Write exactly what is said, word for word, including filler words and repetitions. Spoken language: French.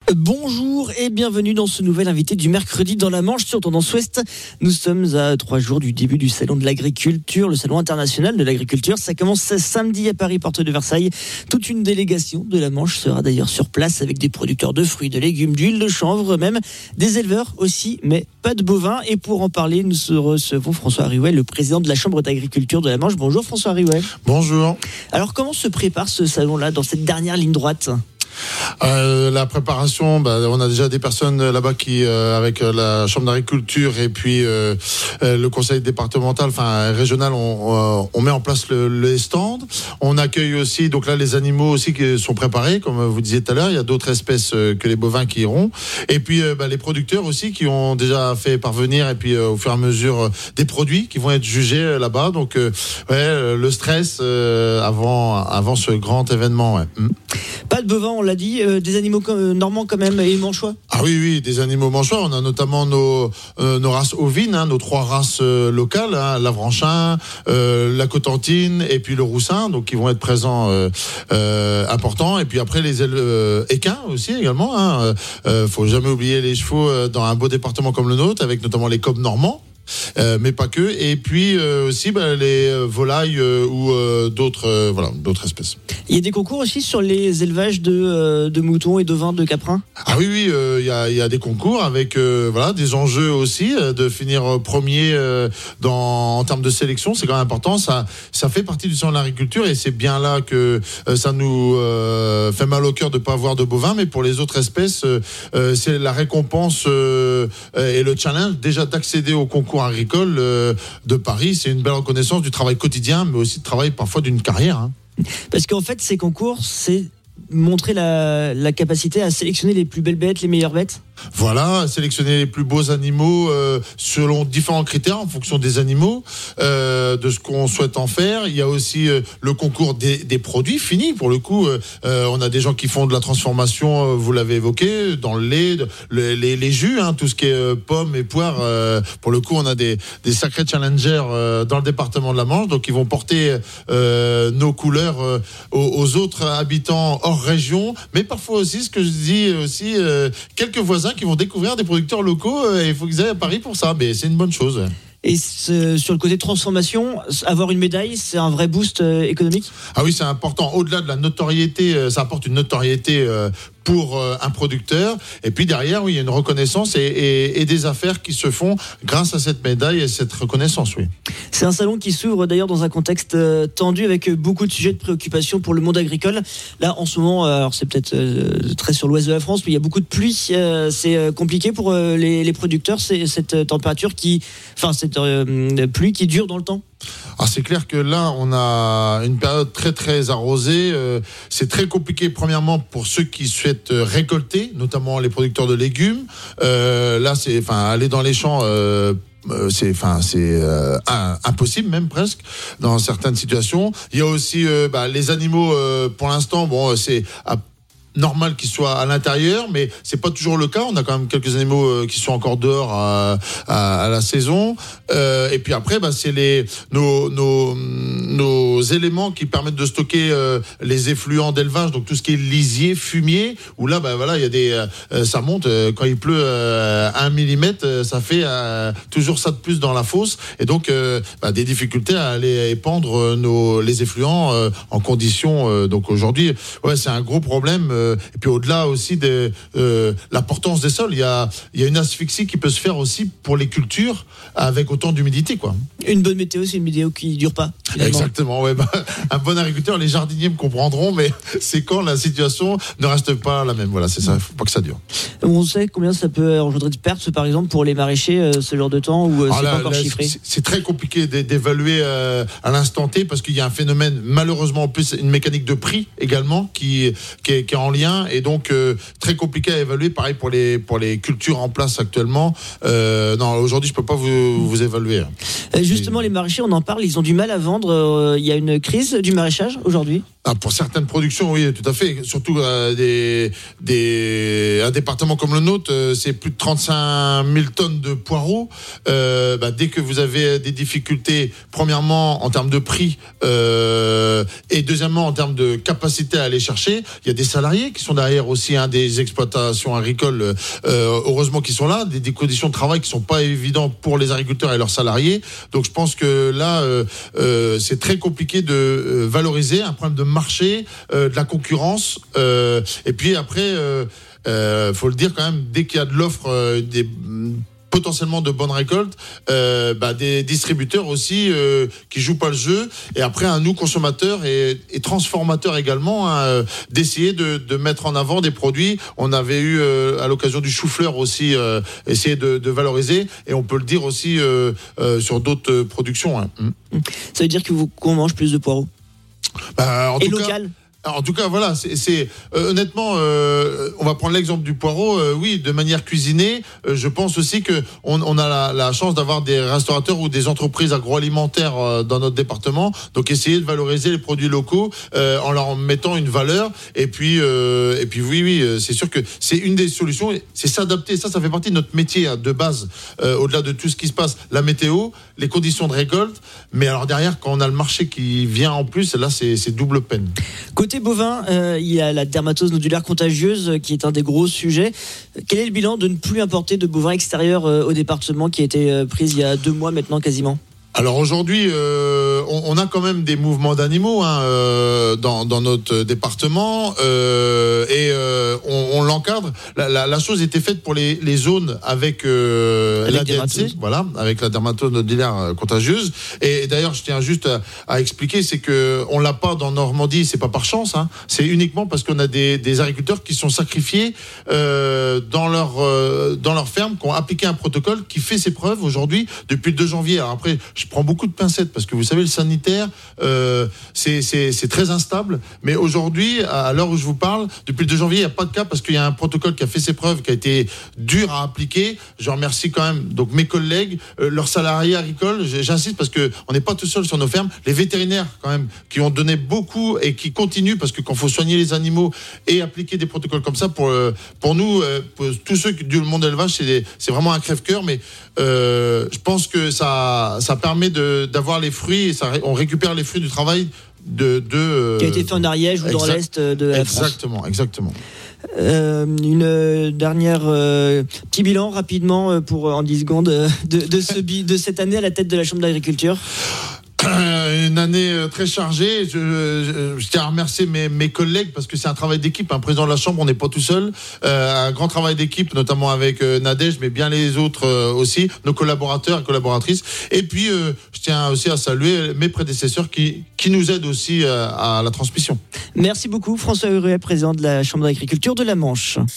Bonjour et bienvenue dans ce nouvel invité du mercredi dans la Manche sur Tendance Ouest. Nous sommes à trois jours du début du salon de l'agriculture, le salon international de l'agriculture. Ça commence samedi à Paris, porte de Versailles. Toute une délégation de la Manche sera d'ailleurs sur place avec des producteurs de fruits, de légumes, d'huile de chanvre, même des éleveurs aussi, mais pas de bovins. Et pour en parler, nous recevons François Riouet, le président de la Chambre d'agriculture de la Manche. Bonjour François Riouet. Bonjour. Alors comment se prépare ce salon-là dans cette dernière ligne droite ? Euh, la préparation, bah, on a déjà des personnes là-bas qui, euh, avec la Chambre d'agriculture et puis euh, euh, le conseil départemental, enfin régional, on, on met en place le, les stands. On accueille aussi, donc là, les animaux aussi qui sont préparés, comme vous disiez tout à l'heure. Il y a d'autres espèces euh, que les bovins qui iront. Et puis euh, bah, les producteurs aussi qui ont déjà fait parvenir et puis euh, au fur et à mesure euh, des produits qui vont être jugés euh, là-bas. Donc euh, ouais, le stress euh, avant avant ce grand événement. Ouais. Mmh. Pas de bovins, on l'a dit, euh, des animaux euh, normands quand même et manchois. Ah oui, oui, des animaux manchois. On a notamment nos, euh, nos races ovines, hein, nos trois races euh, locales, hein, l'Avranchin, euh, la Cotentine et puis le Roussin, donc qui vont être présents euh, euh, importants. Et puis après les euh, équins aussi également. Hein, euh, faut jamais oublier les chevaux euh, dans un beau département comme le nôtre, avec notamment les cobs normands. Euh, mais pas que, et puis euh, aussi bah, les euh, volailles euh, ou euh, d'autres, euh, voilà, d'autres espèces. Il y a des concours aussi sur les élevages de, euh, de moutons et d'ovins de caprins. Ah oui, oui, il euh, y, a, y a des concours avec euh, voilà, des enjeux aussi, euh, de finir premier euh, dans, en termes de sélection, c'est quand même important, ça, ça fait partie du salon de l'agriculture et c'est bien là que euh, ça nous euh, fait mal au cœur de ne pas avoir de bovins, mais pour les autres espèces, euh, euh, c'est la récompense euh, et le challenge déjà d'accéder au concours agricole euh, de Paris. C'est une belle reconnaissance du travail quotidien, mais aussi de travail parfois d'une carrière. Hein. Parce qu'en fait, ces concours, c'est montrer la, la capacité à sélectionner les plus belles bêtes, les meilleures bêtes. Voilà, sélectionner les plus beaux animaux euh, selon différents critères en fonction des animaux, euh, de ce qu'on souhaite en faire. Il y a aussi euh, le concours des, des produits finis. Pour le coup, euh, on a des gens qui font de la transformation, euh, vous l'avez évoqué, dans le lait, le, les, les jus, hein, tout ce qui est euh, pommes et poires. Euh, pour le coup, on a des, des sacrés challengers euh, dans le département de la Manche, donc ils vont porter euh, nos couleurs euh, aux, aux autres habitants hors région, mais parfois aussi, ce que je dis aussi, euh, quelques voisins qui vont découvrir des producteurs locaux et il faut qu'ils aillent à Paris pour ça, mais c'est une bonne chose. Et sur le côté transformation, avoir une médaille, c'est un vrai boost économique ? Ah oui, c'est important. Au-delà de la notoriété, ça apporte une notoriété pour un producteur. Et puis derrière, oui, il y a une reconnaissance et, et, et des affaires qui se font grâce à cette médaille et cette reconnaissance, oui. C'est un salon qui s'ouvre d'ailleurs dans un contexte tendu avec beaucoup de sujets de préoccupation pour le monde agricole. Là, en ce moment, alors c'est peut-être très sur l'ouest de la France, mais il y a beaucoup de pluie. C'est compliqué pour les, les producteurs, c'est cette température qui, enfin cette euh, pluie qui dure dans le temps. Ah, c'est clair que là, on a une période très très arrosée. Euh, c'est très compliqué, premièrement, pour ceux qui souhaitent récolter, notamment les producteurs de légumes. Euh, là, c'est, enfin, aller dans les champs. Euh, c'est enfin c'est euh, impossible même presque dans certaines situations. Il y a aussi euh, bah, les animaux euh, pour l'instant bon c'est à normal qu'ils soient à l'intérieur, mais c'est pas toujours le cas. On a quand même quelques animaux euh, qui sont encore dehors à, à, à la saison. Euh, et puis après, bah, c'est les nos, nos nos éléments qui permettent de stocker euh, les effluents d'élevage, donc tout ce qui est lisier, fumier. Où là, bah voilà, il y a des euh, ça monte euh, quand il pleut euh, un millimètre, euh, ça fait euh, toujours ça de plus dans la fosse. Et donc euh, bah, des difficultés à aller épandre nos les effluents euh, en conditions. Euh, donc aujourd'hui, ouais, c'est un gros problème. Euh, Et puis au-delà aussi de euh, l'importance des sols, il y a, il y a une asphyxie qui peut se faire aussi pour les cultures avec autant d'humidité, quoi. Une bonne météo, c'est une météo qui ne dure pas. Finalement. Exactement, ouais, bah, un bon agriculteur, les jardiniers me comprendront, mais c'est quand la situation ne reste pas la même. Voilà, c'est ça, il ne faut pas que ça dure. On sait combien ça peut engendrer de pertes, par exemple, pour les maraîchers, ce genre de temps, ou ah, c'est là, pas encore là, chiffré ? c'est, c'est très compliqué d'évaluer euh, à l'instant T, parce qu'il y a un phénomène, malheureusement, en plus, une mécanique de prix également, qui, qui, est, qui est en lien, et donc euh, très compliqué à évaluer. Pareil pour les, pour les cultures en place actuellement. Euh, non, aujourd'hui, je ne peux pas vous, vous évaluer. Justement, et... les maraîchers, on en parle, ils ont du mal à vendre. Il y a une crise du maraîchage aujourd'hui ? Ah, pour certaines productions, oui, tout à fait. Surtout euh, des, des, un département comme le nôtre, euh, c'est plus de trente-cinq mille tonnes de poireaux. Euh, bah, dès que vous avez des difficultés, premièrement en termes de prix euh, et deuxièmement en termes de capacité à aller chercher, il y a des salariés qui sont derrière aussi, hein, des exploitations agricoles, euh, heureusement qu'ils sont là, des, des conditions de travail qui sont pas évidentes pour les agriculteurs et leurs salariés. Donc je pense que là, euh, euh, c'est très compliqué de euh, valoriser un problème de marché, euh, de la concurrence, euh, et puis après, euh, euh, faut le dire quand même, dès qu'il y a de l'offre, euh, des potentiellement de bonnes récoltes, euh, bah, des distributeurs aussi euh, qui jouent pas le jeu, et après à nous consommateurs et, et transformateurs également, hein, d'essayer de, de mettre en avant des produits. On avait eu euh, à l'occasion du chou-fleur aussi euh, essayer de, de valoriser, et on peut le dire aussi euh, euh, sur d'autres productions, hein. Ça veut dire que vous, qu'on mange plus de poireaux? Bah, en et tout local cas, en tout cas, voilà, c'est, c'est euh, honnêtement, euh, on va prendre l'exemple du poireau. Euh, oui, de manière cuisinée, euh, je pense aussi que on, on a la, la chance d'avoir des restaurateurs ou des entreprises agroalimentaires euh, dans notre département. Donc, essayer de valoriser les produits locaux euh, en leur mettant une valeur. Et puis, euh, et puis, oui, oui, c'est sûr que c'est une des solutions. C'est s'adapter. Ça, ça fait partie de notre métier, hein, de base. Euh, au-delà de tout ce qui se passe, la météo, les conditions de récolte. Mais alors derrière, quand on a le marché qui vient en plus, là, c'est, c'est double peine. Côté bovin, euh, il y a la dermatose nodulaire contagieuse euh, qui est un des gros sujets. Quel est le bilan de ne plus importer de bovins extérieurs euh, au département qui a été euh, prise il y a deux mois maintenant quasiment? Alors aujourd'hui, euh, on, on a quand même des mouvements d'animaux, hein, euh, dans, dans notre département, euh, et euh, on, on l'encadre. La, la, la chose était faite pour les, les zones avec, euh, avec la D N C, voilà, avec la dermatose nodulaire contagieuse. Et, et d'ailleurs, je tiens juste à, à expliquer, c'est que on l'a pas dans Normandie, c'est pas par chance, hein, c'est uniquement parce qu'on a des, des agriculteurs qui sont sacrifiés euh, dans leur euh, dans leur ferme, qui ont appliqué un protocole qui fait ses preuves aujourd'hui depuis le deux janvier. Alors après, je prends beaucoup de pincettes parce que vous savez, le sanitaire, euh, c'est, c'est, c'est très instable. Mais aujourd'hui, à l'heure où je vous parle, depuis le deux janvier, il n'y a pas de cas parce qu'il y a un protocole qui a fait ses preuves, qui a été dur à appliquer. Je remercie quand même donc mes collègues, euh, leurs salariés agricoles. J'insiste parce que on n'est pas tout seul sur nos fermes. Les vétérinaires quand même qui ont donné beaucoup et qui continuent, parce que quand il faut soigner les animaux et appliquer des protocoles comme ça, pour euh, pour nous, euh, pour tous ceux du monde élevage, c'est, des, c'est vraiment un crève-cœur. Mais euh, je pense que ça ça permet permet de, d'avoir les fruits, et ça, on récupère les fruits du travail de... de qui a été fait en Ariège ou exact, dans l'Est de la France. Exactement, exactement. Euh, une dernière euh, petit bilan rapidement pour en dix secondes de, de, ce, de cette année à la tête de la Chambre d'agriculture. Une année très chargée. Je, je, je tiens à remercier mes, mes collègues parce que c'est un travail d'équipe. Un président de la Chambre, on n'est pas tout seul. Euh, un grand travail d'équipe, notamment avec euh, Nadège, mais bien les autres euh, aussi, nos collaborateurs et collaboratrices. Et puis, euh, je tiens aussi à saluer mes prédécesseurs qui, qui nous aident aussi euh, à la transmission. Merci beaucoup, François Huruet, président de la Chambre d'agriculture de la Manche.